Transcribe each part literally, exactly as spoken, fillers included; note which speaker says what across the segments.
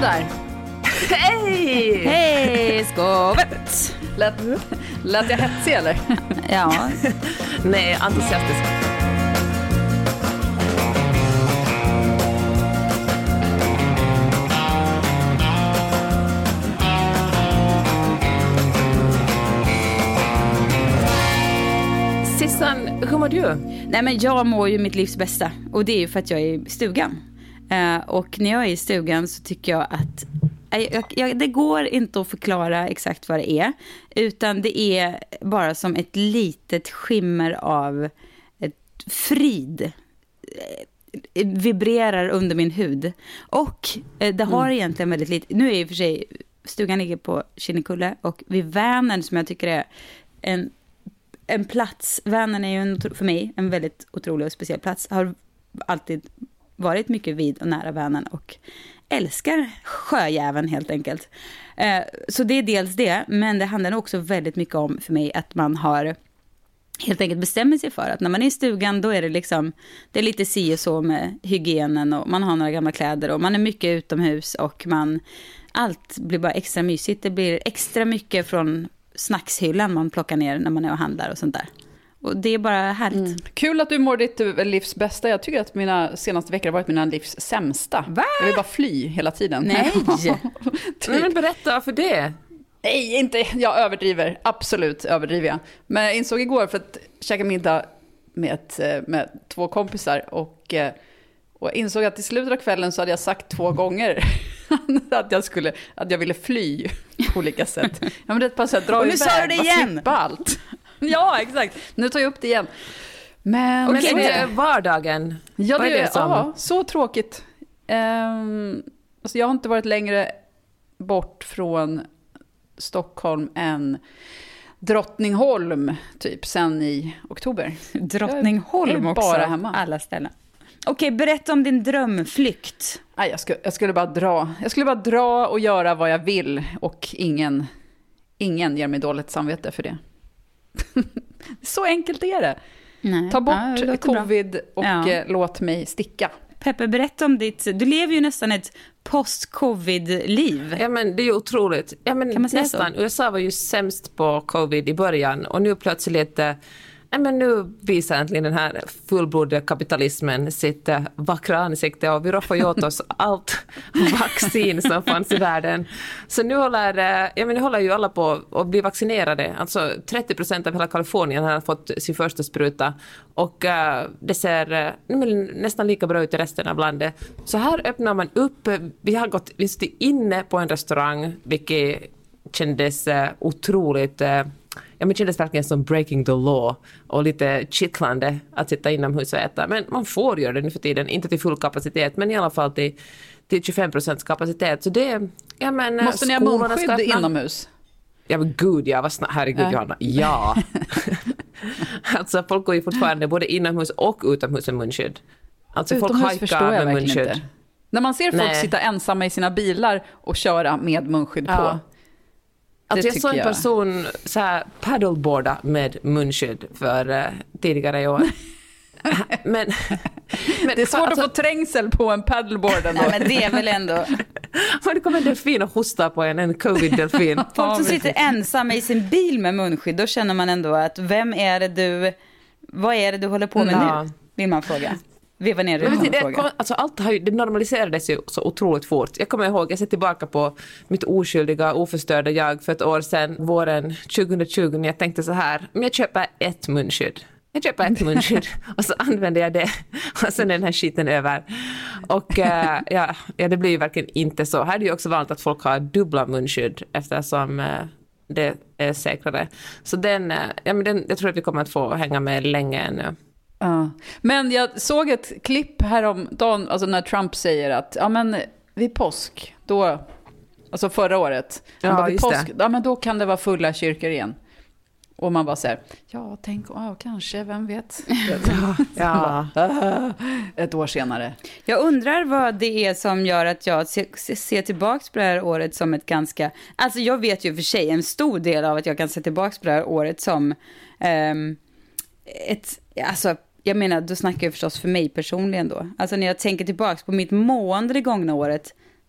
Speaker 1: där. Hej!
Speaker 2: Hej, skovet!
Speaker 1: Lät, lät jag hetsig eller?
Speaker 2: Ja.
Speaker 3: Nej, entusiastisk. Sissan, hur mår du?
Speaker 2: Nej, men jag mår ju mitt livs bästa. Och det är ju för att jag är i stugan. Uh, och när jag är i stugan så tycker jag att jag, jag, det går inte att förklara exakt vad det är. Utan det är bara som ett litet skimmer av ett frid. Vibrerar under min hud. Och uh, det har mm. egentligen väldigt lite. Nu är i och för sig stugan ligger på Kinnekulle. Och vid Vänern, som jag tycker är en, en plats. Vänern är ju en, för mig en väldigt otrolig och speciell plats. Har alltid varit mycket vid och nära Vänern och älskar sjöjäveln helt enkelt. Eh, så det är dels det, men det handlar också väldigt mycket om för mig att man har helt enkelt bestämt sig för att när man är i stugan då är det liksom, det är lite si och så med hygienen och man har några gamla kläder och man är mycket utomhus och man, allt blir bara extra mysigt. Det blir extra mycket från snackshyllan man plockar ner när man är och handlar och sånt där. Och det är bara härligt. Mm.
Speaker 1: Kul att du mår ditt livs bästa. Jag tycker att mina senaste veckor har varit mina livs sämsta.
Speaker 2: Va?
Speaker 1: Jag vill bara fly hela tiden.
Speaker 2: Nej.
Speaker 3: typ. Men berätta för det.
Speaker 1: Nej, inte. Jag överdriver. Absolut överdriver jag. Men jag insåg igår för att käka middag med, ett, med två kompisar. Och, och jag insåg att i slutet av kvällen så hade jag sagt två gånger att jag, skulle, att jag ville fly på olika sätt. Ja, men det är bara så att dra
Speaker 2: och nu
Speaker 1: iväg.
Speaker 2: sa du det igen.
Speaker 1: Allt. Ja, exakt. Nu tar jag upp det igen. Men,
Speaker 3: men
Speaker 1: så,
Speaker 3: det är vardagen.
Speaker 1: Ja, det,
Speaker 3: är det som?
Speaker 1: Ja, så tråkigt. Um, alltså jag har inte varit längre bort från Stockholm än Drottningholm typ sen i oktober.
Speaker 2: Drottningholm också.
Speaker 1: Bara hemma.
Speaker 2: Alla ställen. Okej, berätta om din drömflykt.
Speaker 1: Nej, jag skulle, jag skulle bara dra. Jag skulle bara dra och göra vad jag vill och ingen ingen ger mig dåligt samvete för det. Så enkelt är det. Nej. Ta bort ja, covid bra. och ja. låt mig sticka.
Speaker 2: Peppe, berätta om ditt... Du lever ju nästan ett post-covid-liv.
Speaker 3: Ja, men det är ju otroligt. Ja, men
Speaker 2: kan man säga
Speaker 3: nästan.
Speaker 2: så?
Speaker 3: U S A var ju sämst på covid i början och nu plötsligt... Ja, men nu visar äntligen den här fullblodiga kapitalismen sitt äh, vackra ansikte och vi roffar ju åt oss allt vaccin som fanns i världen. Så nu håller, äh, ja, men nu håller ju alla på att bli vaccinerade. Alltså trettio procent av hela Kalifornien har fått sin första spruta och äh, det ser äh, nästan lika bra ut i resten av landet. Så här öppnar man upp. Vi har gått vi stod inne på en restaurang vilket kändes äh, otroligt... Äh, Ja, men det kändes verkligen som breaking the law och lite kittlande att sitta inomhus och äta. Men man får göra det nu för tiden, inte till full kapacitet, men i alla fall till, till tjugofem procent kapacitet. Så det, ja, men,
Speaker 1: måste ni ha munskydd inomhus?
Speaker 3: Ja, men gud, jag var snart, herregud, äh. Johanna, ja. Alltså, folk går ju fortfarande både inomhus och utomhus med munskydd. Alltså,
Speaker 1: utomhus
Speaker 3: folk
Speaker 1: förstår jag
Speaker 3: med
Speaker 1: verkligen inte. När man ser folk Nej. sitta ensamma i sina bilar och köra med munskydd
Speaker 3: ja.
Speaker 1: på.
Speaker 3: Alltså jag såg en person så här paddleboarda med munskydd för uh, tidigare i år. men, men
Speaker 1: det är svårt alltså, att få trängsel på en paddleboard ändå.
Speaker 2: Nej, men det är väl ändå...
Speaker 3: det kommer en delfin och hosta på en, en covid-delfin.
Speaker 2: Folk som sitter ensamma i sin bil med munskydd, då känner man ändå att vem är det du... Vad är det du håller på med
Speaker 3: ja.
Speaker 2: nu? Vill man fråga. Veva ner det,
Speaker 3: det, det, alltså allt har ju, det normaliserades ju så otroligt fort. Jag kommer ihåg, jag ser tillbaka på mitt oskyldiga, oförstörda jag för ett år sedan, våren tjugohundratjugo, när jag tänkte så här, men jag köper ett munskydd. Jag köper ett munskydd och så använder jag det och sen är den här skiten över. Och äh, ja, ja, det blir ju verkligen inte så. Här är det ju också vanligt att folk har dubbla munskydd eftersom äh, det är säkrare. Så den, äh, ja, men den, jag tror att vi kommer att få hänga med länge ännu.
Speaker 1: Uh. Men jag såg ett klipp häromdagen, alltså när Trump säger att ja, men vid påsk, då, alltså förra året,
Speaker 3: ja,
Speaker 1: bara, vid påsk, ja, men då kan det vara fulla kyrkor igen. Och man bara säger, ja, tänk, oh, kanske, vem vet?
Speaker 3: ja.
Speaker 1: Bara, ett år senare.
Speaker 2: Jag undrar vad det är som gör att jag ser, ser tillbaka på det här året som ett ganska... Alltså jag vet ju för sig en stor del av att jag kan se tillbaka på det här året som um, ett... Alltså, jag menar, då snackar jag förstås för mig personligen då. Alltså när jag tänker tillbaka på mitt mående det gångna året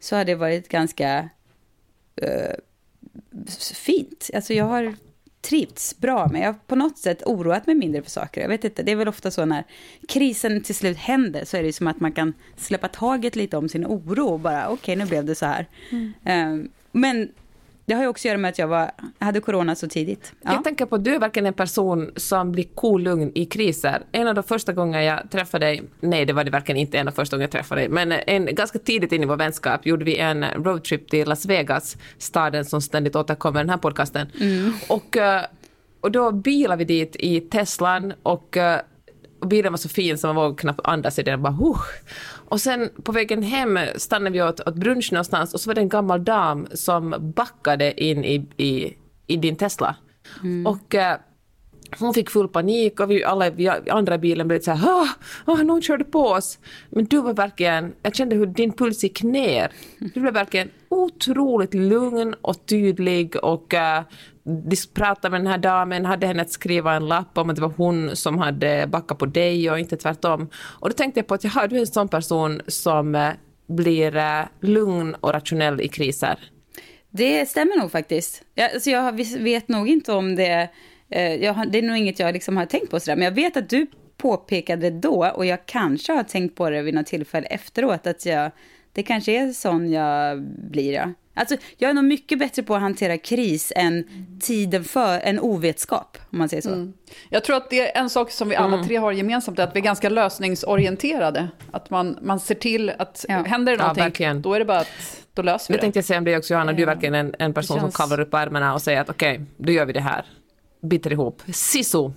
Speaker 2: så har det varit ganska uh, fint. Alltså jag har trivts bra, men jag har på något sätt oroat mig mindre för saker. Jag vet inte, det är väl ofta så när krisen till slut händer så är det som att man kan släppa taget lite om sin oro och bara okej, okay, nu blev det så här. Mm. Um, men det har ju också att göra med att jag var, hade corona så tidigt. Ja.
Speaker 3: Jag tänker på att du är verkligen en person som blir kolugn i kriser. En av de första gånger jag träffade dig, nej det var det verkligen inte en av första gånger jag träffade dig, men en, ganska tidigt in i vår vänskap gjorde vi en roadtrip till Las Vegas, staden som ständigt återkommer i den här podcasten. Mm. Och, och då bilade vi dit i Teslan och, och bilen var så fin så man vågade knappt andas i den. Bara, huh. Och sen på vägen hem stannade vi åt, åt brunch någonstans och så var det en gammal dam som backade in i, i, i din Tesla. Mm. Och uh, hon fick full panik och vi alla vi andra i bilen blev så här, ah, ah, någon körde på oss. Men du var verkligen, jag kände hur din puls gick ner. Du blev verkligen otroligt lugn och tydlig och uh, de pratade med den här damen, hade henne att skriva en lapp om att det var hon som hade backat på dig och inte tvärtom. Och då tänkte jag på att jaha, du är en sån person som uh, blir uh, lugn och rationell i kriser.
Speaker 2: Det stämmer nog faktiskt. Jag, alltså jag vet nog inte om det. Jag, det är nog inget jag liksom har tänkt på sådär. Men jag vet att du påpekade det då. Och jag kanske har tänkt på det vid något tillfälle efteråt. Att jag, det kanske är sån jag blir. Ja. Alltså, jag är nog mycket bättre på att hantera kris än tiden för en ovetskap. Om man säger så. Mm.
Speaker 1: Jag tror att det är en sak som vi alla tre har gemensamt. Att vi är ganska lösningsorienterade. Att man, man ser till att ja. händer det någonting. Ja, då är det bara att då löser vi det.
Speaker 3: Jag tänkte säga om det också, Johanna. Du är verkligen en, en person känns... som kavlar upp ärmarna och säger att okej, okay, då gör vi det här. Biter ihop. Sisu.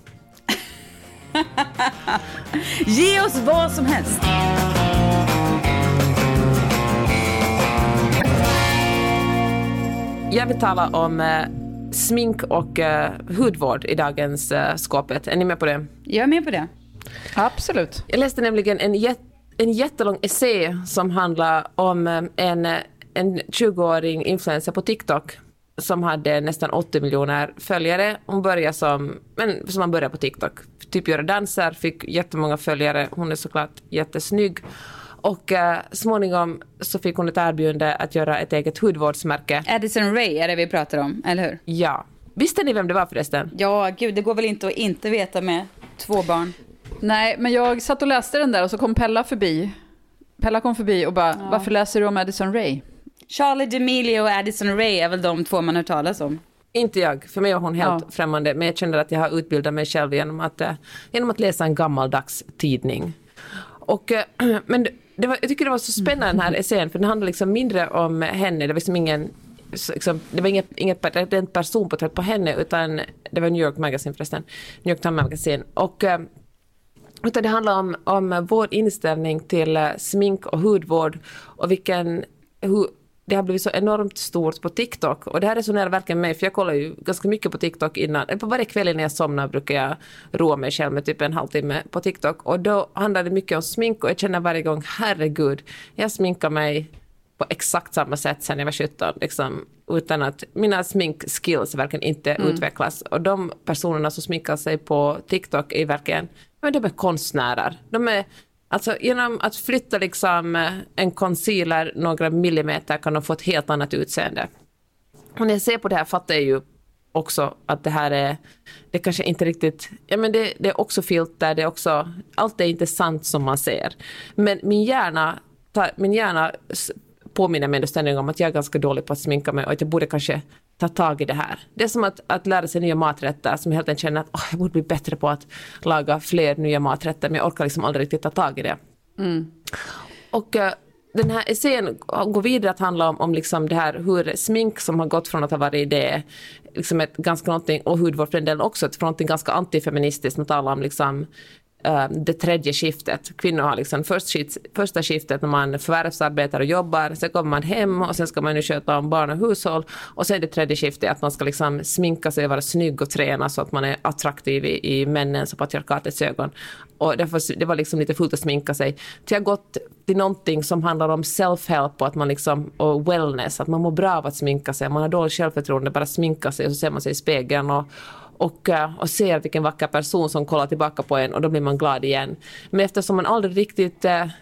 Speaker 2: Ge oss vad som helst.
Speaker 3: Jag vill tala om eh, smink och eh, hudvård i dagens eh, skåpet. Är ni med på det?
Speaker 2: Jag är med på det.
Speaker 1: Absolut.
Speaker 3: Jag läste nämligen en, jät- en jättelång essä som handlar om eh, en, en tjugoåring influencer på TikTok som hade nästan åttio miljoner följare. Hon började som, men som man började på TikTok. Typ göra danser, fick jättemånga följare. Hon är såklart jättesnygg. Och eh, småningom så fick hon ett erbjudande att göra ett eget hudvårdsmärke.
Speaker 2: Addison Rae är det vi pratar om, eller hur?
Speaker 3: Ja. Visste ni vem det var förresten?
Speaker 2: Ja, gud, det går väl inte att inte veta med två barn.
Speaker 1: Nej, men jag satt och läste den där och så kom Pella förbi. Pella kom förbi och bara, ja. Varför läser du om Addison Rae?
Speaker 2: Charli D'Amelio och Addison Rae är väl de två man har talas om.
Speaker 3: Inte jag, för mig var hon helt ja. främmande. Men jag känner att jag har utbildat mig själv genom att, äh, genom att läsa en gammaldags tidning. Och, äh, men det var, jag tycker det var så spännande den här essän, för den handlar liksom mindre om henne. Det var liksom ingen, liksom, det var inget, inget en personporträtt på henne, utan det var New York Magazine förresten. New York Times Magazine. Och äh, utan det handlar om, om vår inställning till äh, smink och hudvård och vilken... Hur, det har blivit så enormt stort på TikTok. Och det här resonerar verkligen med, för jag kollar ju ganska mycket på TikTok innan. På varje kväll när jag somnar brukar jag roa mig själv med typ en halvtimme på TikTok. Och då handlar det mycket om smink och jag känner varje gång, herregud, jag sminkar mig på exakt samma sätt sedan jag var sjutton. Liksom, utan att mina sminkskills verkligen inte mm. utvecklas. Och de personerna som sminkar sig på TikTok är verkligen, men de är konstnärer. De är... Alltså genom att flytta liksom en concealer några millimeter kan de få ett helt annat utseende. Och när jag ser på det här fattar jag ju också att det här är, det kanske inte riktigt, ja men det, det är också filter, det är också, allt är inte sant som man ser. Men min hjärna, min hjärna påminner mig ständigt om att jag är ganska dålig på att sminka mig och att jag borde kanske ta tag i det här. Det är som att, att lära sig nya maträtter som jag helt enkelt känner att oh, jag borde bli bättre på att laga fler nya maträtter, men jag orkar liksom aldrig riktigt ta tag i det. Mm. Och uh, den här essän går vidare att handla om, om liksom det här hur smink som har gått från att ha varit det liksom ett ganska någonting, och hudvård för den delen också, från någonting ganska antifeministiskt, man talar om liksom det tredje skiftet. Kvinnor har liksom först skift, första skiftet när man förvärvsarbetar och jobbar, sen kommer man hem och sen ska man nu sköta om barn och hushåll, och sen det tredje skiftet att man ska liksom sminka sig och vara snygg och träna så att man är attraktiv i, i männens och patriarkatets ögon. Och därför, det var liksom lite fullt att sminka sig. Till jag gått till någonting som handlar om self-help och, att man liksom, och wellness, att man mår bra av att sminka sig. Man har dåligt självförtroende, bara sminka sig och så ser man sig i spegeln och Och, och ser vilken vacker person som kollar tillbaka på en, och då blir man glad igen. Men eftersom man aldrig riktigt,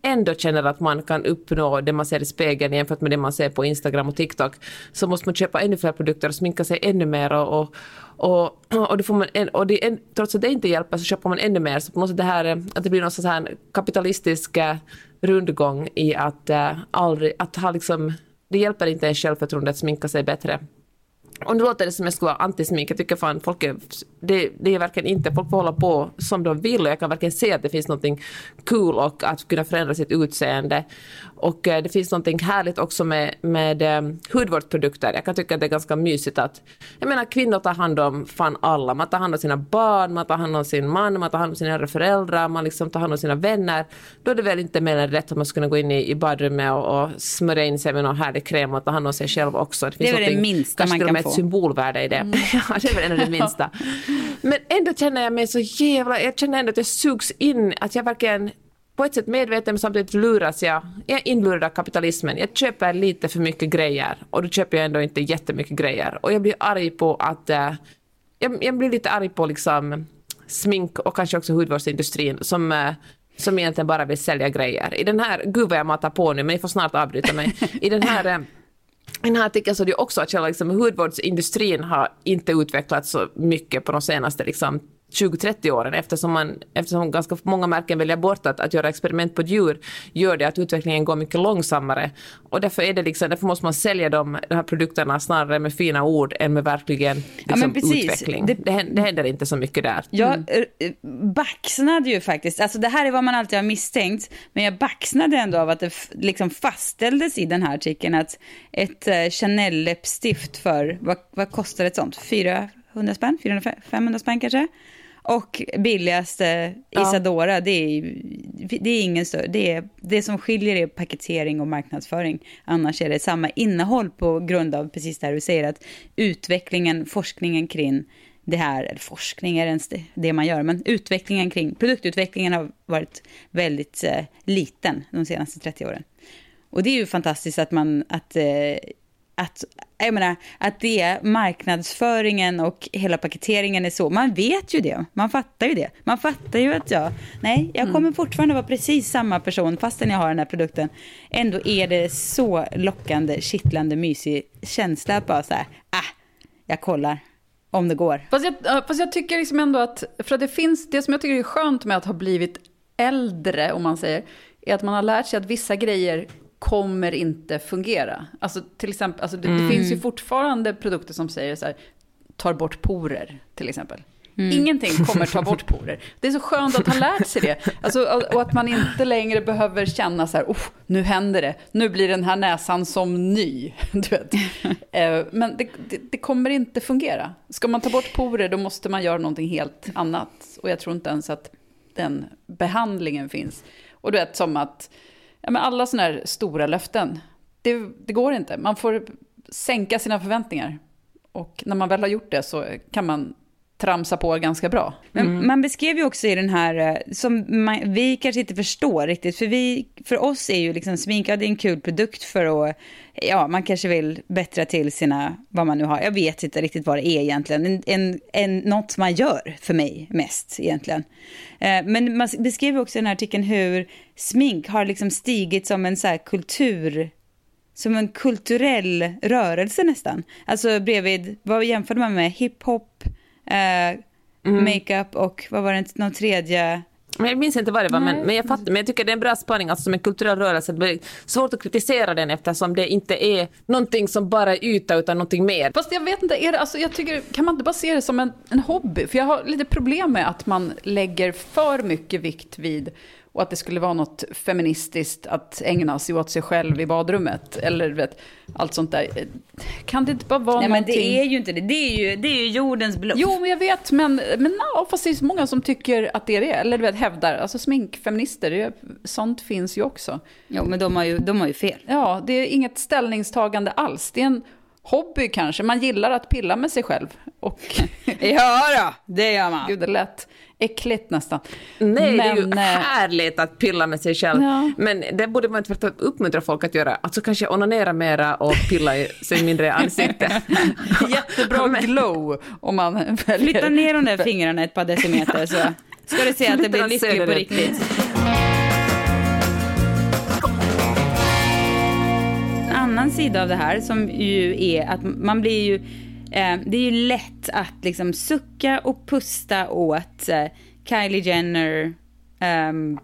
Speaker 3: ändå känner att man kan uppnå det man ser i spegeln jämfört med det man ser på Instagram och TikTok, så måste man köpa ännu fler produkter och sminka sig ännu mer och, och, och, det får man, och det, trots att det inte hjälper så köper man ännu mer, så på något sätt det här, att det blir någon sån här kapitalistisk rundgång i att, äh, aldrig, att ha liksom, det hjälper inte en självförtroende att sminka sig bättre. Och nu låter det som jag skulle vara antismink. Jag tycker fan folk är, det, det är verkligen inte. Folk får hålla på som de vill och jag kan verkligen se att det finns något cool och att kunna förändra sitt utseende. Och eh, det finns något härligt också med, med eh, hudvårdsprodukter. Jag kan tycka att det är ganska mysigt att, jag menar, kvinnor tar hand om fan alla. Man tar hand om sina barn, man tar hand om sin man, man tar hand om sina föräldrar, man liksom tar hand om sina vänner. Då är det väl inte mer än rätt att man ska gå in i, i badrummet och, och smörja in sig med någon härlig kräm och ta hand om sig själv också. Det, finns
Speaker 2: det är väl det minsta man kan få.
Speaker 3: Ett symbolvärde i det. Mm. Ja, det är väl ändå det minsta. Men ändå känner jag mig så jävla, jag känner ändå att jag sugs in, att jag verkligen på ett sätt medveten men samtidigt luras jag. Jag är inlurad av kapitalismen. Jag köper lite för mycket grejer och då köper jag ändå inte jättemycket grejer. Och jag blir arg på att, äh, jag, jag blir lite arg på liksom smink och kanske också hudvårdsindustrin som äh, som egentligen bara vill sälja grejer. I den här, gud vad jag matar på nu, men jag får snart avbryta mig. I den här äh, I den här artikeln så är det också att själva liksom, hudvårdsindustrin har inte utvecklats så mycket på de senaste liksom, tjugo till trettio åren, eftersom, man, eftersom ganska många märken väljer bort att, att göra experiment på djur, gör det att utvecklingen går mycket långsammare. Och därför, är det liksom, därför måste man sälja de, de här produkterna snarare med fina ord än med verkligen liksom, ja, utveckling. Det, det, händer, det händer inte så mycket där.
Speaker 2: Jag mm. baxnade ju faktiskt, alltså det här är vad man alltid har misstänkt, men jag baxnade ändå av att det f- liksom fastställdes i den här artikeln att ett uh, Chanel-läppstift för, vad, vad kostar ett sånt? fyrahundra spänn? fyrahundra femhundra spänn kanske? Och billigaste Isadora, ja. det, är, det är ingen större. Det, är, det som skiljer är paketering och marknadsföring. Annars är det samma innehåll på grund av precis det här du säger, att utvecklingen, forskningen kring det här, eller forskning är ens det, det man gör, men utvecklingen kring, produktutvecklingen har varit väldigt eh, liten de senaste trettio åren. Och det är ju fantastiskt att man, att eh, Att, jag menar, att det är marknadsföringen och hela paketeringen är så. Man vet ju det. Man fattar ju det. Man fattar ju att jag, nej, jag kommer fortfarande vara precis samma person fastän jag har den här produkten. Ändå är det så lockande, kittlande, mysig känsla att bara så här, ah, jag kollar om det går.
Speaker 1: Fast jag, fast jag tycker liksom ändå att, för att det finns, det som jag tycker är skönt med att ha blivit äldre, om man säger, är att man har lärt sig att vissa grejer kommer inte fungera. Alltså till exempel, alltså det, mm. det finns ju fortfarande produkter som säger så här, tar bort porer till exempel. Mm. Ingenting kommer ta bort porer. Det är så skönt att ha lärt sig det. Alltså, och att man inte längre behöver känna så här, oh, nu händer det. Nu blir den här näsan som ny. Du vet. Men det, det, det kommer inte fungera. Ska man ta bort porer, då måste man göra någonting helt annat. Och jag tror inte ens att den behandlingen finns. Och du vet, som att ja, men alla såna här stora löften, det, det går inte. Man får sänka sina förväntningar. Och när man väl har gjort det så kan man tramsa på ganska bra.
Speaker 2: Men mm. man beskrev ju också i den här, som man, vi kanske inte förstår riktigt, för vi, för oss är ju liksom sminka, det är en kul produkt för att, ja, man kanske vill bättra till sina, vad man nu har, jag vet inte riktigt vad det är egentligen, en, en, en, något man gör för mig mest egentligen. Eh, men man beskrev också i den här artikeln hur smink har liksom stigit som en så här kultur, som en kulturell rörelse nästan. Alltså bredvid, vad jämförde man med? Hiphop, Uh, mm. makeup och vad var det, någon tredje?
Speaker 3: Men jag minns inte vad det var, men, men jag fattar, men jag tycker det är en bra spaning, alltså som en kulturell rörelse. Det är svårt att kritisera den eftersom det inte är någonting som bara är yta utan någonting mer.
Speaker 1: Fast jag vet inte, är det, alltså jag tycker, kan man inte bara se det som en, en hobby? För jag har lite problem med att man lägger för mycket vikt vid, och att det skulle vara något feministiskt att ägna sig åt sig själv i badrummet. Eller vet, allt sånt där. Kan det inte bara vara
Speaker 2: Nej,
Speaker 1: någonting...
Speaker 2: men det är ju inte det. Det är ju, det är ju jordens blod.
Speaker 1: Jo, men jag vet. Men, men no, fast det är så många som tycker att det är det. Eller du vet, hävdar. Alltså sminkfeminister, det, sånt finns ju också.
Speaker 2: Jo, men de har ju, de har ju fel.
Speaker 1: Ja, det är inget ställningstagande alls. Det är en hobby kanske. Man gillar att pilla med sig själv. Och...
Speaker 2: ja då, det gör man.
Speaker 1: Gud, det är lätt. Äckligt nästan.
Speaker 3: Nej, men, det är ju härligt att pilla med sig själv. Ja. Men det borde man inte uppmuntra folk att göra. Alltså kanske onanera mera och pilla i sig mindre ansikte.
Speaker 1: Jättebra men... glow om man väljer.
Speaker 2: Flytta ner de där fingrarna ett par decimeter så ska du se att det blir lyckligt på riktigt. sida av det här som ju är att man blir ju eh, det är ju lätt att liksom sucka och pusta åt eh, Kylie Jenner, um,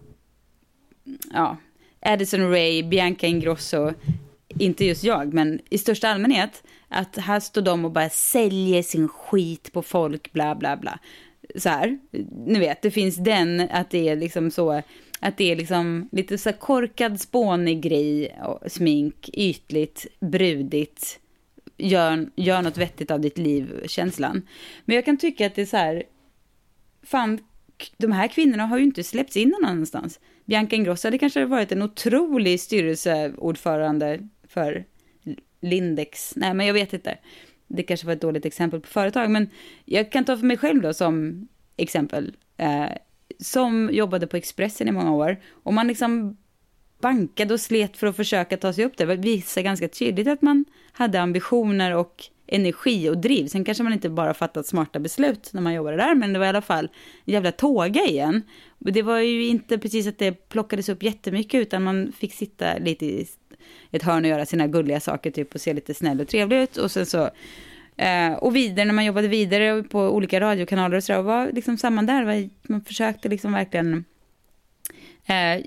Speaker 2: ja, Addison Rae, Bianca Ingrosso, inte just jag, men i största allmänhet, att här står de och bara säljer sin skit på folk, bla bla bla. Så här, ni vet, det finns den, att det är liksom så, att det är liksom lite så här korkad, spånig grej, smink, ytligt, brudigt, gör, gör något vettigt av ditt liv, känslan. Men jag kan tycka att det är så här, fan, de här kvinnorna har ju inte släppts in någon annanstans. Bianca Ingrosso hade kanske varit en otrolig styrelseordförande för Lindex. Nej, men jag vet inte. Det kanske var ett dåligt exempel på företag. Men jag kan ta för mig själv då som exempel. Eh, som jobbade på Expressen i många år. Och man liksom bankade och slet för att försöka ta sig upp där. Det visar ganska tydligt att man hade ambitioner och energi och driv. Sen kanske man inte bara fattat smarta beslut när man jobbade där, men det var i alla fall en jävla tåga igen. Det var ju inte precis att det plockades upp jättemycket, utan man fick sitta lite i ett hörn och göra sina gulliga saker typ och se lite snäll och trevlig ut. Och sen så eh, och vidare när man jobbade vidare på olika radiokanaler och så där, var liksom samma där. Man försökte liksom verkligen eh,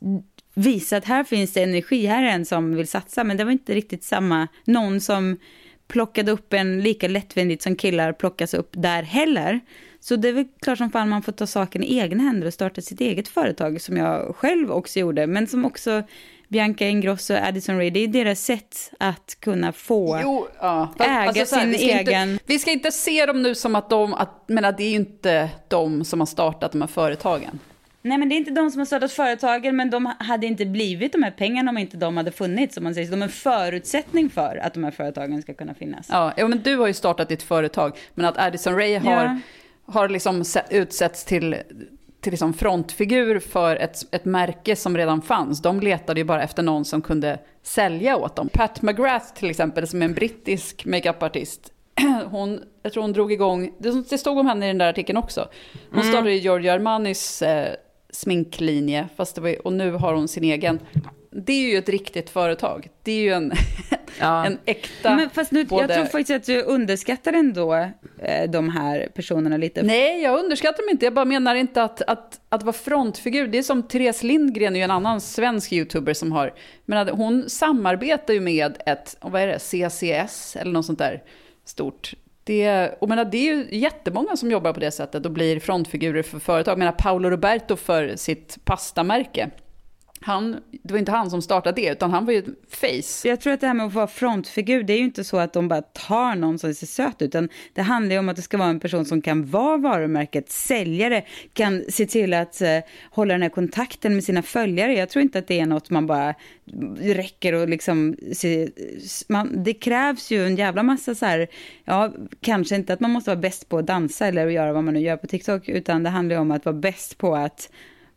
Speaker 2: visa att här finns det energi, här är en som vill satsa, men det var inte riktigt samma, någon som plockade upp en lika lättvindigt som killar plockas upp där heller. Så det är väl klart som fan man får ta saken i egna händer och starta sitt eget företag, som jag själv också gjorde, men som också Bianca Ingrosso och Addison Rae, det är deras sätt att kunna få
Speaker 1: jo, ja.
Speaker 2: äga
Speaker 1: alltså,
Speaker 2: sin
Speaker 1: vi
Speaker 2: egen...
Speaker 1: Inte, vi ska inte se dem nu som att de, att, men att det är ju inte de som har startat de här företagen.
Speaker 2: Nej, men det är inte de som har startat företagen, men de hade inte blivit de här pengarna om inte de hade funnits, som man säger. Så de är en förutsättning för att de här företagen ska kunna finnas.
Speaker 1: Ja, ja, men du har ju startat ditt företag, men att Addison Rae har,
Speaker 2: ja.
Speaker 1: har liksom utsetts till, till liksom frontfigur för ett, ett märke som redan fanns. De letade ju bara efter någon som kunde sälja åt dem. Pat McGrath till exempel, som är en brittisk makeupartist. Hon, jag tror hon drog igång, det stod om henne i den där artikeln också. Hon mm. startade ju Giorgio Armanis eh, sminklinje, fast det var, och nu har hon sin egen. Det är ju ett riktigt företag. Det är ju en, ja. en äkta...
Speaker 2: Men fast nu, både... Jag tror faktiskt att du underskattar ändå eh, de här personerna lite.
Speaker 1: Nej, jag underskattar dem inte. Jag bara menar inte att, att, att vara frontfigur. Det är som Therese Lindgren, är ju en annan svensk YouTuber som har... Men hon samarbetar ju med ett, vad är det, C C S eller något sånt där stort... Det, och menar, det är ju jättemånga som jobbar på det sättet och blir frontfigurer för företag. Jag menar, Paolo Roberto för sitt pastamärke. Han, det var inte han som startade det, utan han var ju ett face.
Speaker 2: Jag tror att det här med att vara frontfigur, det är ju inte så att de bara tar någon som ser söt, utan det handlar ju om att det ska vara en person som kan vara varumärket, säljare, kan se till att uh, hålla den här kontakten med sina följare. Jag tror inte att det är något man bara räcker och liksom se, man, det krävs ju en jävla massa så här, ja, kanske inte att man måste vara bäst på att dansa eller göra vad man nu gör på TikTok, utan det handlar ju om att vara bäst på att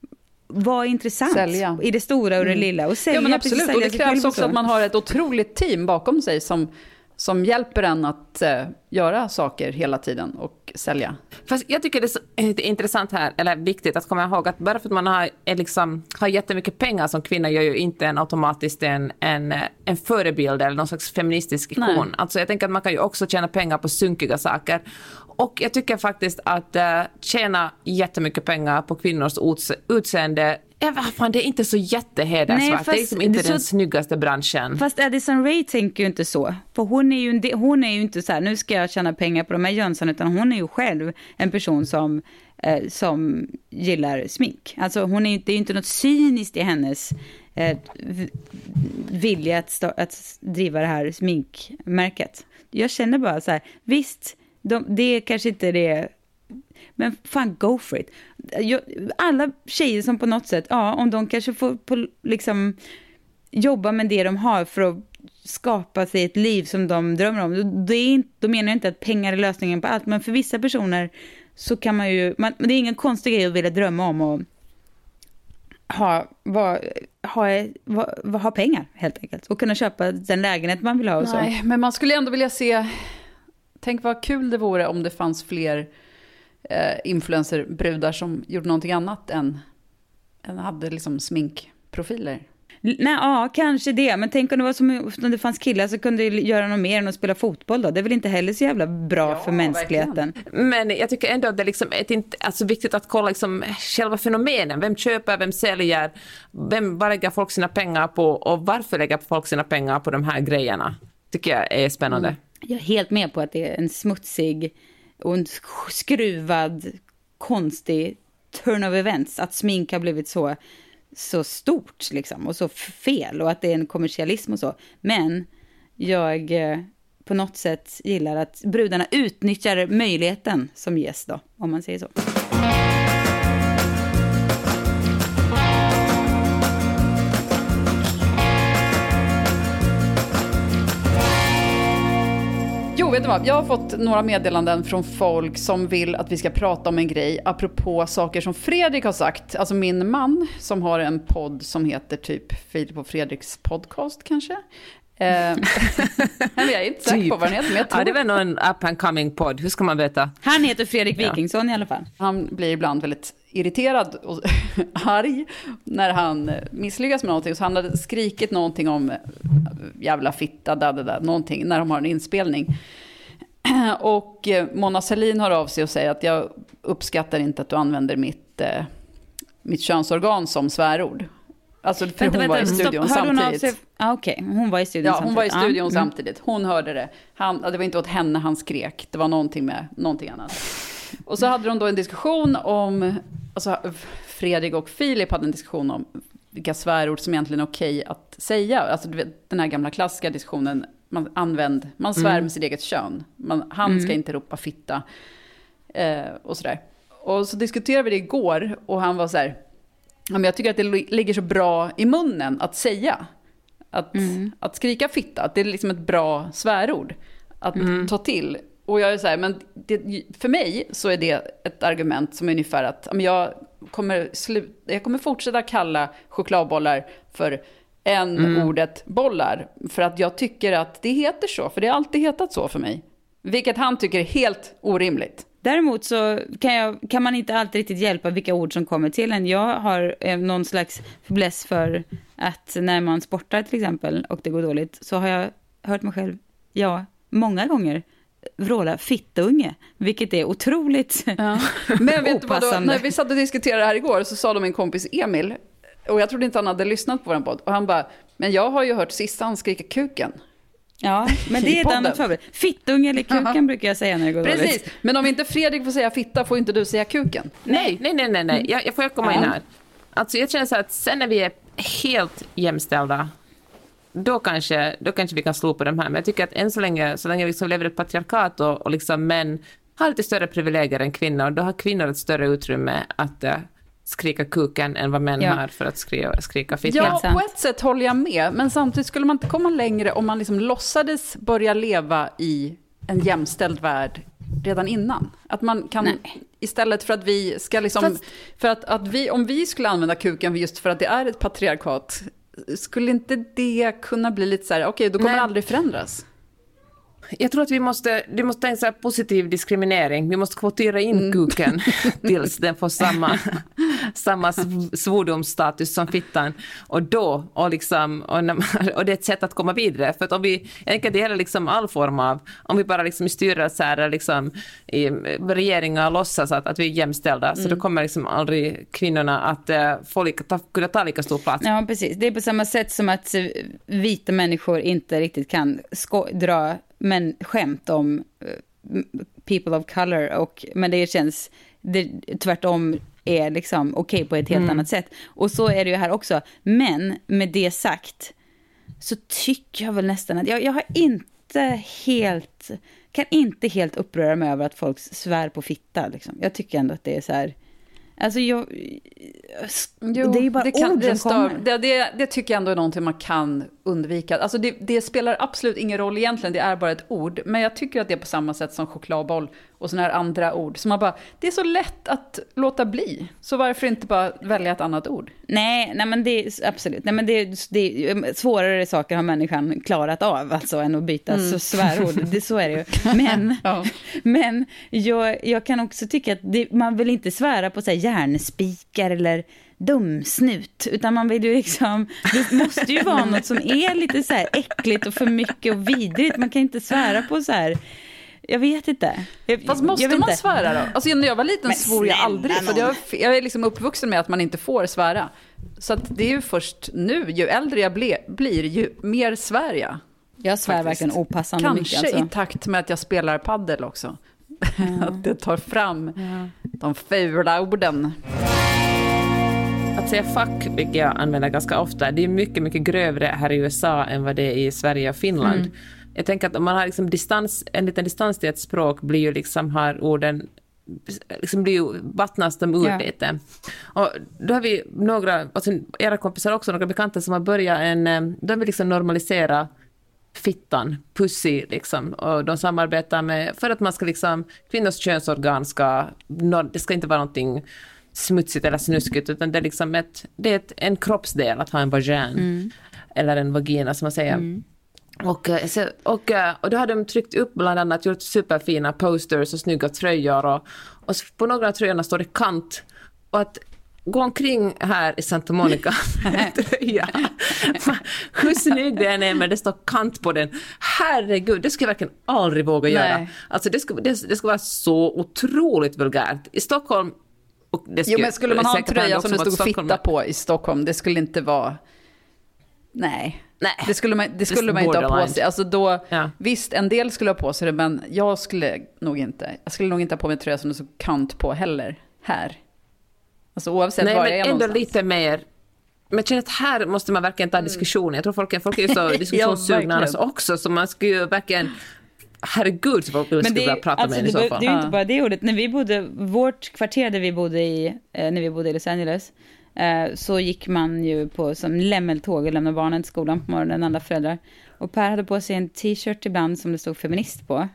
Speaker 2: vara intressant sälja. I det stora och det lilla och sälja.
Speaker 1: Ja, men absolut, och det krävs också att man har ett otroligt team bakom sig som, som hjälper en att uh, göra saker hela tiden och sälja.
Speaker 3: Fast jag tycker det är så intressant här, eller viktigt att komma ihåg att bara för att man har, är liksom, har jättemycket pengar som kvinna gör ju inte en automatiskt en, en, en förebild eller någon slags feministisk ikon. Nej. Alltså jag tänker att man kan ju också tjäna pengar på sunkiga saker. Och jag tycker faktiskt att uh, tjäna jättemycket pengar på kvinnors uts- utseende, ja, fan, det är inte så jättehedersvärt. Det är liksom inte så, den snyggaste branschen.
Speaker 2: Fast Addison Rae tänker ju inte så. För hon är ju, hon är ju inte så här, nu ska jag tjäna pengar på de här jönsen, utan hon är ju själv en person som, eh, som gillar smink. Alltså hon är, det är ju inte något cyniskt i hennes eh, vilja att, sta- att driva det här sminkmärket. Jag känner bara så här, visst, de, det är kanske inte det, men fan, go for it. Jag, alla tjejer som på något sätt, ja, om de kanske får på, liksom jobba med det de har för att skapa sig ett liv som de drömmer om. Det är inte, då menar jag inte att pengar är lösningen på allt, men för vissa personer så kan man ju, man, det är ingen konstig grej att vilja drömma om och ha, va, ha, va, va, ha pengar helt enkelt och kunna köpa den lägenhet man vill ha och så.
Speaker 1: Nej, men man skulle ändå vilja se, tänk vad kul det vore om det fanns fler eh, influencerbrudar som gjorde någonting annat än, än hade liksom sminkprofiler.
Speaker 2: Nej, ja, kanske det. Men tänk om det var som om det fanns killar så kunde göra något mer än att spela fotboll då. Det är väl inte heller så jävla bra ja, för mänskligheten.
Speaker 3: Verkligen. Men jag tycker ändå att det är liksom ett, alltså viktigt att kolla liksom själva fenomenen. Vem köper, vem säljer, vem, vad lägger folk sina pengar på och varför lägger folk sina pengar på de här grejerna. Tycker jag är spännande. Mm.
Speaker 2: Jag är helt med på att det är en smutsig och en skruvad, konstig turn of events. Att smink har blivit så, så stort liksom, och så fel. Och att det är en kommersialism och så. Men jag eh, på något sätt gillar att brudarna utnyttjar möjligheten som ges då, om man säger så.
Speaker 1: Jo, vet du vad? Jag har fått några meddelanden från folk som vill att vi ska prata om en grej apropå saker som Fredrik har sagt. Alltså min man som har en podd som heter typ Filip och Fredriks podcast kanske. Eh, jag är inte säker på vad den heter, men jag tror...
Speaker 3: Ja, det var nog en up and coming podd. Hur ska man veta?
Speaker 2: Han heter Fredrik Wikingsson ja. I alla fall.
Speaker 1: Han blir ibland väldigt irriterad och arg när han misslyckas med någonting. Så han hade skrikit någonting om jävla fitta, där, där, där, någonting när de har en inspelning. Och Mona Sahlin har av sig och säger att jag uppskattar inte att du använder mitt, eh, mitt könsorgan som svärord. Alltså för vänta, hon vänta, var i studion stopp, samtidigt.
Speaker 2: Ah, Okej, okay. Hon var i studion
Speaker 1: ja,
Speaker 2: samtidigt.
Speaker 1: hon var i studion ah, samtidigt. Hon hörde det. Han, det var inte åt henne han skrek. Det var någonting med någonting annat. Och så hade de då en diskussion om... Alltså Fredrik och Filip hade en diskussion om vilka svärord som egentligen är okej att säga. Alltså den här gamla klassiska diskussionen. Man, använd, man svär mm. med sitt eget kön. Man, han mm. ska inte ropa fitta. Eh, och sådär. Och så diskuterade vi det igår. Och han var så här... Ja, men jag tycker att det ligger så bra i munnen att säga. Att, mm. att skrika fitta. Att det är liksom ett bra svärord. Att mm. ta till. Och jag är så här, men det, för mig så är det ett argument som är ungefär att jag kommer, slut, jag kommer fortsätta kalla chokladbollar för en mm. ordet bollar. För att jag tycker att det heter så. För det har alltid hetat så för mig. Vilket han tycker är helt orimligt.
Speaker 2: Däremot så kan, jag, kan man inte alltid riktigt hjälpa vilka ord som kommer till en. Jag har eh, någon slags fäbless för att när man sportar till exempel och det går dåligt så har jag hört mig själv, ja, många gånger vråla fittunge, vilket är otroligt ja. Men vet du vad då, när vi satt och diskuterade det här igår så sa de min kompis Emil, och jag trodde inte han hade lyssnat på vår podd, och han bara, men jag har ju hört Sissan skrika kuken. Ja, men det är ett annat förbered. Fittunge eller kuken uh-huh. brukar jag säga när det går
Speaker 1: Precis.
Speaker 2: dåligt.
Speaker 1: Precis, men om inte Fredrik får säga fitta får inte du säga kuken.
Speaker 3: Nej, nej, nej, nej, nej. Jag, jag får jag komma ja. in här. Alltså jag känner så att sen när vi är helt jämställda då kanske, då kanske vi kan slå på de här. Men jag tycker att än så länge, så länge vi liksom lever i ett patriarkat och, och liksom män har lite större privilegier än kvinnor, då har kvinnor ett större utrymme att uh, skrika kuken än vad män ja. har för att skrika, skrika fitta.
Speaker 1: Ja, på ett sätt håller jag med. Men samtidigt skulle man inte komma längre om man liksom låtsades börja leva i en jämställd värld redan innan. Att man kan, Nej. istället för att vi ska liksom, Fast... för att, att vi, om vi skulle använda kuken just för att det är ett patriarkat, skulle inte det kunna bli lite så här, okej, okay, då kommer det aldrig förändras?
Speaker 3: Jag tror att vi måste, det måste ta en så här positiv diskriminering. Vi måste kvotera in mm. kuken tills den får samma, samma svordomsstatus som fittan. Och då, och, liksom, och, och det är ett sätt att komma vidare. För att om vi, jag tänker det gäller liksom all form av, om vi bara liksom styr så här, liksom, i regeringar låtsas att, att vi är jämställda, mm. så då kommer liksom aldrig kvinnorna att uh, få lika, ta, kunna ta lika stor plats.
Speaker 2: Ja, precis. Det är på samma sätt som att vita människor inte riktigt kan sko- dra men skämt om uh, people of color, och, men det känns det, tvärtom är liksom okej okay på ett helt mm. annat sätt. Och så är det ju här också. Men med det sagt så tycker jag väl nästan att jag, jag har inte helt kan inte helt uppröra mig över att folk svär på fitta liksom. Jag tycker ändå att det är så här. Alltså jag, jo, det är ju bara det kan, ord
Speaker 1: det,
Speaker 2: som kommer.
Speaker 1: Det, det, det tycker jag ändå är någonting man kan undvika. Alltså det, det spelar absolut ingen roll egentligen, det är bara ett ord. Men jag tycker att det är på samma sätt som chokladboll och såna här andra ord. Så man bara, det är så lätt att låta bli. Så varför inte bara välja ett annat ord?
Speaker 2: Nej, nej men det är absolut. Nej, men det är, det är svårare saker har människan klarat av alltså, än att byta mm. så svärord. Det, så är det ju. Men, ja. men jag, jag kan också tycka att det, man vill inte svära på så här järnspikar eller dumsnut, utan man vill ju liksom, det måste ju vara något som är lite så här äckligt och för mycket och vidrigt. Man kan inte svära på så här. Jag vet inte. Jag,
Speaker 1: Fast måste
Speaker 2: jag vet
Speaker 1: man
Speaker 2: inte.
Speaker 1: svära då? Alltså när jag var liten
Speaker 2: Men
Speaker 1: svor jag aldrig.
Speaker 2: snälla
Speaker 1: För jag, jag är liksom uppvuxen med att man inte får svära. Så att det är ju först nu, ju äldre jag ble, blir, ju mer svär jag.
Speaker 2: Jag svär
Speaker 1: Faktiskt.
Speaker 2: verkligen opassande
Speaker 1: Kanske
Speaker 2: mycket. Alltså.
Speaker 1: i takt med att jag spelar paddel också.
Speaker 2: Mm.
Speaker 1: Att det tar fram
Speaker 2: Ja.
Speaker 1: de fula orden.
Speaker 3: Att säga fuck, vilket jag använder ganska ofta, det är mycket, mycket grövre här i U S A än vad det är i Sverige och Finland. Mm. Jag tänker att om man har liksom distans, en liten distans till ett språk blir ju liksom, har orden liksom blir ju vattnas de ur
Speaker 2: Ja.
Speaker 3: lite. Och då har vi några, alltså era kompisar också, några bekanta som har börjat en, de vill liksom normalisera fittan, pussy liksom, och de samarbetar med, för att man ska liksom, kvinnors könsorgan ska, det ska inte vara någonting smutsigt eller snuskigt, utan det är liksom ett, det är ett, en kroppsdel att ha en vagin mm. eller en vagina som man säger. Mm. Och, och, och då har de tryckt upp bland annat, gjort superfina posters och snygga tröjor och, och på några av tröjorna står det kant, och att gå omkring här i Santa Monica tröja. Hur snygg den är, men det står kant på den. Herregud, det skulle jag verkligen aldrig våga göra.
Speaker 1: Nej.
Speaker 3: Alltså det skulle, det, det skulle vara så otroligt vulgärt. I Stockholm, och det skulle,
Speaker 1: Jo, men skulle man ha en tröja som det stod
Speaker 3: Stockholm,
Speaker 1: fitta på i Stockholm, det skulle inte vara... Nej.
Speaker 3: Nej.
Speaker 1: Det skulle man, det skulle man inte ha på sig. Alltså då,
Speaker 3: ja.
Speaker 1: Visst, en del skulle ha på sig det, men jag skulle nog inte. Jag skulle nog inte ha på mig en tröja som det så kant på heller här. Alltså oavsett
Speaker 3: Nej,
Speaker 1: var
Speaker 3: men
Speaker 1: jag är
Speaker 3: ändå
Speaker 1: någonstans.
Speaker 3: lite mer. Men jag känner att här måste man verkligen ta diskussion. Jag tror folk, folk är ju så diskussionssugna ja, också, så man skulle ju verkligen... Herregud, så folk skulle vilja prata
Speaker 2: alltså,
Speaker 3: med i så fall.
Speaker 2: Det är ju inte bara det ordet. När vi bodde, vårt kvarter där vi bodde i, eh, när vi bodde i Los Angeles, eh, så gick man ju på som lämmeltåg och lämnade barnen till skolan på morgonen, andra föräldrar. Och Per hade på sig en t-shirt ibland som det stod feminist på.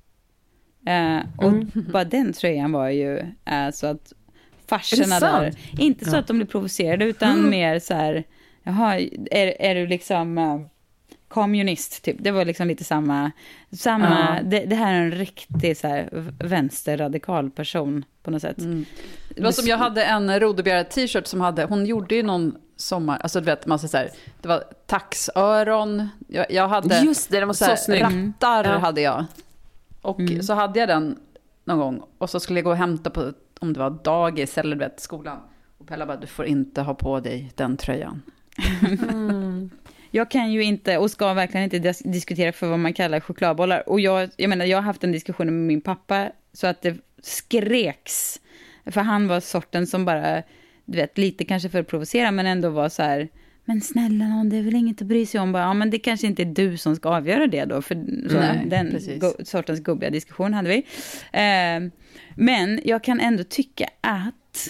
Speaker 2: Eh, och mm. bara den tröjan var ju eh, så att farserna där, inte så ja. Att de blir provocerade, utan mm. mer så här, jaha, är, är du liksom... Eh, kommunist typ, det var liksom lite samma samma, uh. det, det här är en riktig så här vänsterradikal person på något sätt. Mm.
Speaker 1: Det var som jag hade en Rodebjerg t-shirt som hade, hon gjorde ju någon sommar, alltså du vet, massa så här, det var taxöron, jag, jag hade
Speaker 3: just det, det var så, så snygg.
Speaker 1: Rattar
Speaker 3: mm.
Speaker 1: hade jag, och mm. så hade jag den någon gång, och så skulle jag gå och hämta på, om det var dagis eller du vet, skolan, och Pella bara, du får inte ha på dig den tröjan.
Speaker 2: mm. Jag kan ju inte och ska verkligen inte dis- diskutera för vad man kallar chokladbollar. Och jag, jag menar, jag har haft en diskussion med min pappa så att det skreks. För han var sorten som bara, du vet, lite kanske för att provocera, men ändå var så här, men snälla någon, det är väl inget att bry sig om. Bara, ja, men det kanske inte är du som ska avgöra det då. För så, Nej, den go- sortens gubbiga diskussion hade vi. Eh, men jag kan ändå tycka att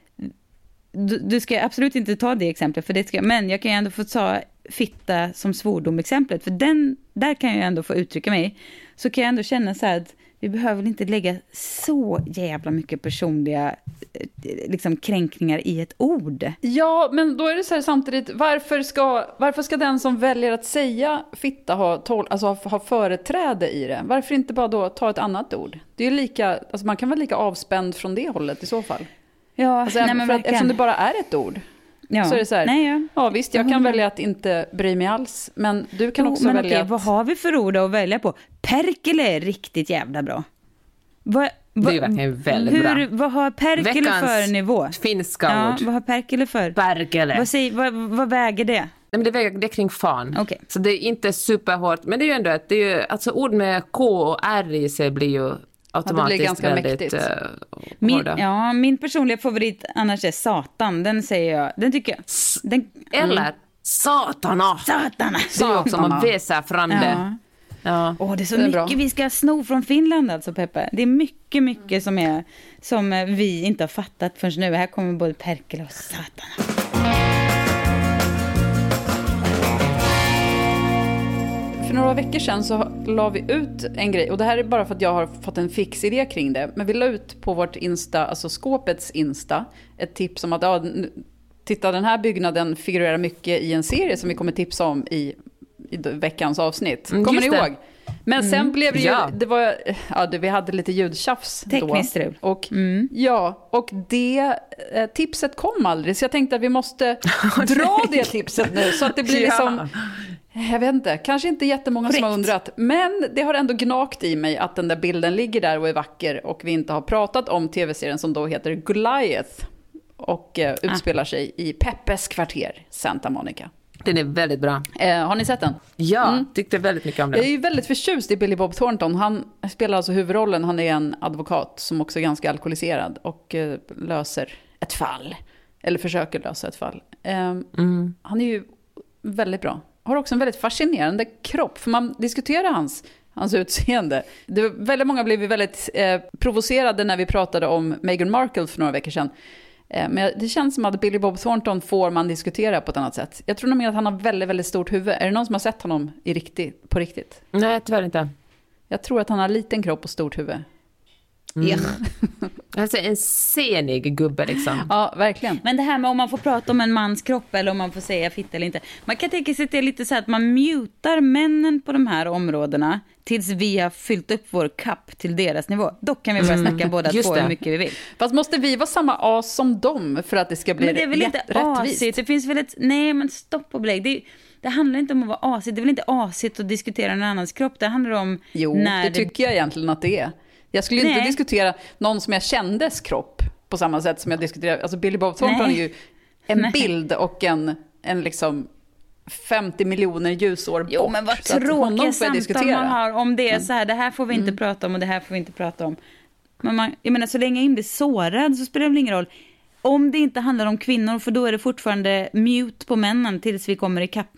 Speaker 2: du, du ska absolut inte ta det exemplet, för det ska, men jag kan ju ändå få ta fitta som svordom-exemplet, för den, där kan jag ändå få uttrycka mig. Så kan jag ändå känna så här att vi behöver väl inte lägga så jävla mycket personliga liksom, kränkningar i ett ord.
Speaker 1: Ja, men då är det så här samtidigt, varför ska, varför ska den som väljer att säga fitta ha, tol, alltså ha, ha företräde i det? Varför inte bara då ta ett annat ord? Det är ju lika, alltså man kan vara lika avspänd från det hållet i så fall.
Speaker 2: Ja,
Speaker 1: alltså,
Speaker 2: nej, men
Speaker 1: för att, eftersom det bara är ett ord. Ja. Så är det så här, nej, ja. ja visst, jag kan välja att inte bry mig alls, men du kan jo, också
Speaker 2: men
Speaker 1: välja
Speaker 2: okej,
Speaker 1: att...
Speaker 2: vad har vi för ord att välja på? Perkele är riktigt jävla bra. Va,
Speaker 3: va, det är verkligen väldigt hur, bra.
Speaker 2: Vad har perkele Veckans för nivå?
Speaker 3: Finska
Speaker 2: ja,
Speaker 3: ord.
Speaker 2: Vad har perkele för?
Speaker 3: Perkele.
Speaker 2: Vad, säger, vad, vad väger det?
Speaker 3: Nej, men det väger det är kring fan.
Speaker 2: Okay.
Speaker 3: Så det är inte superhårt, men det är ju ändå att det är ju, alltså ord med K och R i sig blir ju automatiskt ja, det väldigt uh,
Speaker 2: min, ja, min personliga favorit annars är Satan. Den säger jag. Den tycker jag. Den,
Speaker 3: Eller mm. Satana.
Speaker 2: Satana.
Speaker 3: Det är också man väser fram det.
Speaker 2: Ja. Ja. Oh, det är så det är mycket bra. Vi ska sno från Finland alltså, Peppe. Det är mycket, mycket som, är, som vi inte har fattat förrän nu. Här kommer både Perkele och Satana.
Speaker 1: För några veckor sedan så la vi ut en grej, och det här är bara för att jag har fått en fix idé kring det, men vi la ut på vårt Insta, alltså skåpets Insta, ett tips om att ja, titta, den här byggnaden figurerar mycket i en serie som vi kommer tipsa om i, i veckans avsnitt. Kommer ni ihåg? Men sen mm. blev det ju,
Speaker 3: ja.
Speaker 1: det var, ja, det, vi hade lite ljudtjafs då.
Speaker 2: Tekniskt strul.
Speaker 1: Och, mm. Ja, och det eh, tipset kom aldrig, så jag tänkte att vi måste dra det tipset nu, så att det blir liksom, jag vet inte, kanske inte jättemånga Korrekt. Som har undrat, men det har ändå gnagt i mig att den där bilden ligger där och är vacker, och vi inte har pratat om tv-serien som då heter Goliath och eh, utspelar ah. sig i Peppes kvarter, Santa Monica.
Speaker 3: Den är väldigt bra.
Speaker 1: Eh, har ni sett den?
Speaker 3: Ja, mm. tyckte väldigt mycket om den.
Speaker 1: Jag är ju väldigt förtjust i Billy Bob Thornton. Han spelar alltså huvudrollen. Han är en advokat som också är ganska alkoholiserad och eh, löser ett fall. Eller försöker lösa ett fall. Eh, mm. Han är ju väldigt bra. Har också en väldigt fascinerande kropp. För man diskuterar hans, hans utseende. Det var, väldigt många blev väldigt eh, provocerade när vi pratade om Meghan Markle för några veckor sedan. Men det känns som att Billy Bob Thornton får man diskutera på ett annat sätt. Jag tror nämligen att han har väldigt, väldigt stort huvud. Är det någon som har sett honom i riktigt, på riktigt?
Speaker 3: Nej, tyvärr inte.
Speaker 1: Jag tror att han har liten kropp och stort huvud.
Speaker 3: Mm. Ja. Alltså en senig gubbe liksom.
Speaker 1: Ja, verkligen.
Speaker 2: Men det här med om man får prata om en mans kropp eller om man får säga fitta eller inte. Man kan tänka sig att det är lite så att man mutar männen på de här områdena tills vi har fyllt upp vår kapp till deras nivå. Då kan vi börja snacka mm, båda två hur mycket vi vill.
Speaker 1: Fast måste vi vara samma as som dem för att det ska bli rättvist? Men det är väl
Speaker 2: inte asigt. Det finns väl ett... Nej, men stopp och belägg. Det, det handlar inte om att vara asigt. Det är väl inte asigt att diskutera någon annans kropp. Det handlar om...
Speaker 1: Jo,
Speaker 2: när
Speaker 1: det tycker jag egentligen att det är. Jag skulle Nej. inte diskutera någon som jag kändes kropp på samma sätt som jag diskuterar. Alltså Billy Bob Thornton är ju en Nej. bild och en, en liksom femtio miljoner ljusår bort.
Speaker 2: Jo, men vad tråkiga samtal man har om det är så här, det här får vi inte mm. prata om och det här får vi inte prata om. Men man, jag menar, så länge jag blir sårad så spelar det väl ingen roll. Om det inte handlar om kvinnor, för då är det fortfarande mute på männen tills vi kommer i kapp.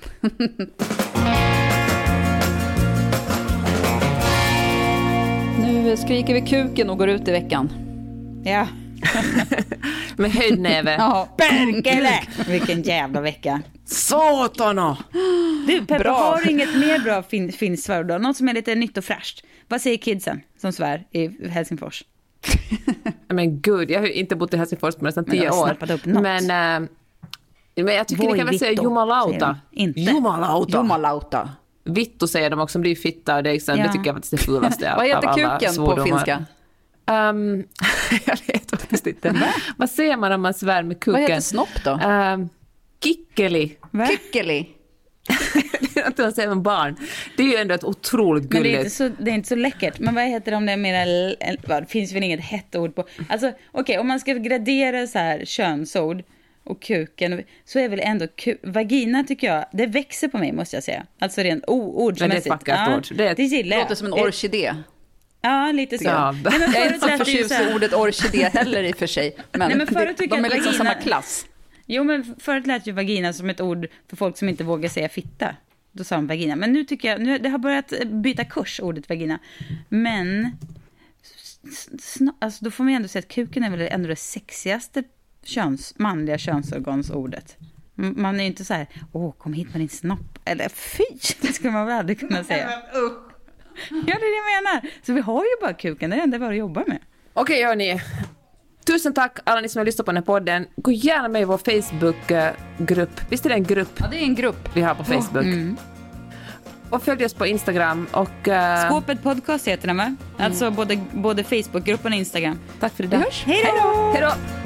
Speaker 1: Nu skriker vi kuken och går ut i veckan.
Speaker 2: Ja.
Speaker 3: Med höjdnäve.
Speaker 2: Ja, Berkele. Vilken jävla vecka.
Speaker 3: Satana.
Speaker 2: Du, Peppa, har inget mer bra fin- finsvär då? Något som är lite nytt och fräscht. Vad säger kidsen som svär i Helsingfors?
Speaker 3: Men gud, jag har ju inte bott i Helsingfors på nästan tio år. Men, äh, men jag tycker Voi ni kan väl säga jumalauta.
Speaker 2: Inte.
Speaker 3: Jumalauta.
Speaker 1: Jumalauta.
Speaker 3: Vittu säger de också, blir fitta och det, liksom, ja. det tycker jag faktiskt är det fulaste.
Speaker 1: Vad heter kuken på finska?
Speaker 3: Um, jag vet faktiskt inte. Vad säger man om man svär med kuken?
Speaker 1: Vad heter snopp då?
Speaker 3: Um, kikkeli.
Speaker 1: Kikkeli.
Speaker 3: Det är inte att säga med barn. Det är ju ändå ett otroligt gulligt.
Speaker 2: Men det är, inte så, det är inte så läckert. Men vad heter det om det är mera... Det finns väl inget hett ord på. Alltså, okej, okay, om man ska gradera så här könsord och kuken, så är väl ändå ku- vagina, tycker jag, det växer på mig, måste jag säga. Alltså rent ord som
Speaker 3: det är ett vackert
Speaker 2: ja,
Speaker 3: ord. Det, är ett,
Speaker 2: det gillar jag.
Speaker 1: Det låter som en orkidé.
Speaker 2: Ja, lite så.
Speaker 1: Ja. Nej, men jag är inte så förtjust i ordet orkidé heller i och för sig. Men, Nej, men förut det, de är liksom vagina... samma klass.
Speaker 2: Jo, men förut lät ju vagina som ett ord för folk som inte vågar säga fitta. Då sa de vagina. Men nu tycker jag, nu, det har börjat byta kurs, ordet vagina. Men sn- alltså, då får man ändå säga att kuken är väl ändå det sexigaste köns, manliga könsorgansordet. Man är ju inte så här, åh, kom hit med din snopp. Eller fy, det skulle man väl aldrig kunna säga. Ja, det är det jag menar. Så vi har ju bara kuken, det är det enda vi har att jobba med.
Speaker 3: Okej, hörni. Tusen tack alla ni som har lyssnat på den här podden. Gå gärna med i vår Facebook-grupp. Visst är det en grupp?
Speaker 1: Ja, det är en grupp
Speaker 3: vi har på Facebook. Mm. Och följ oss på Instagram. Och, uh...
Speaker 2: Skåpet podcast heter den, va? Mm. Alltså både, både Facebook-gruppen och Instagram.
Speaker 3: Tack för idag.
Speaker 2: Hej då!
Speaker 3: Hej då!